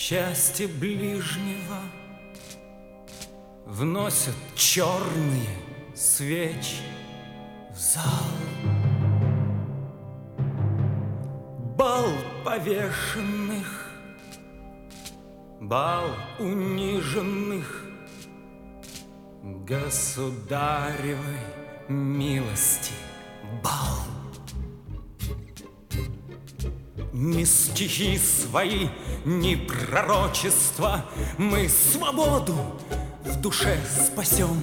Счастье ближнего вносят черные свечи в зал. Бал повешенных, бал униженных, государевой милости бал. Ни стихи свои, ни пророчества, мы свободу в душе спасем.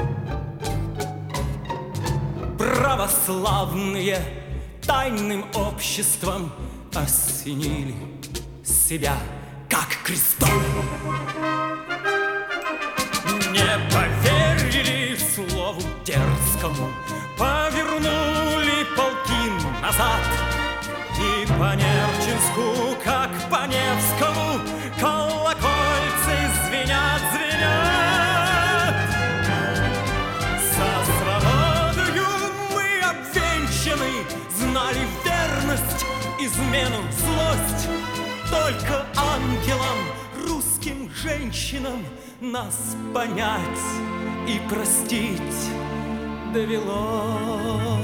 Православные тайным обществом осенили себя, как крестом. Не поверили слову дерзкому, повернули полки назад. И по Нерчинску, как по Невскому, колокольцы звенят, звенят. За свободою мы обвенчаны, знали верность, измену, злость. Только ангелам, русским женщинам нас понять и простить довелось.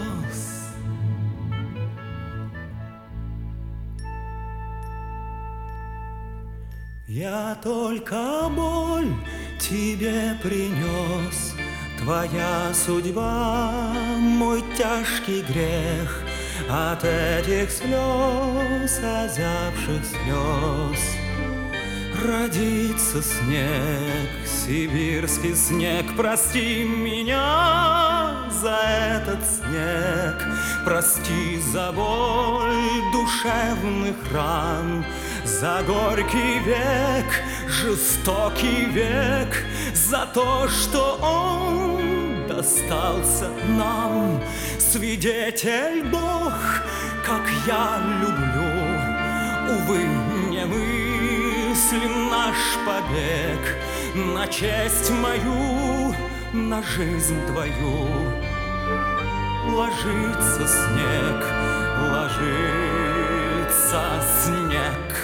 Я только боль тебе принес, твоя судьба, мой тяжкий грех. От этих слез, озябших слез, родится снег, сибирский снег. Прости меня за этот снег, прости за боль душевных ран, за горький век, жестокий век, за то, что он достался нам. Свидетель Бог, как я люблю, увы, не мыслим наш побег на честь мою, на жизнь твою. Ложится снег, ложится снег.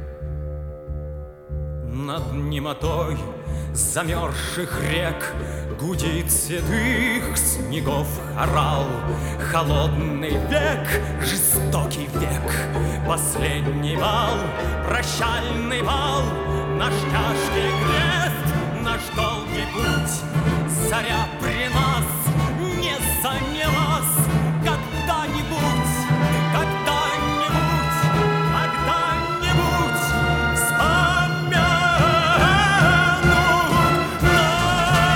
Над немотой замерзших рек гудит седых снегов хорал. Холодный век, жестокий век, последний бал, прощальный бал. Наш тяжкий крест, наш долгий путь, заря при нас не занялась. Когда-нибудь, когда-нибудь, когда-нибудь вспомянут нас.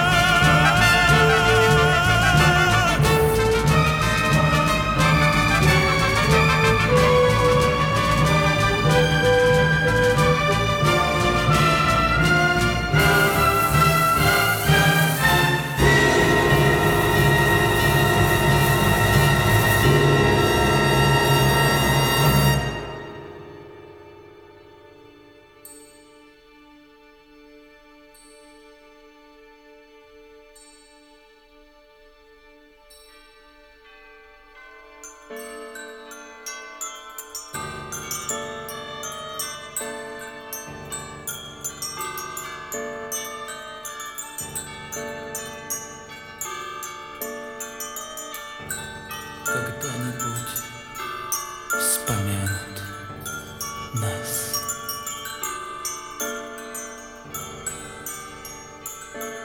Когда-нибудь вспомянут нас.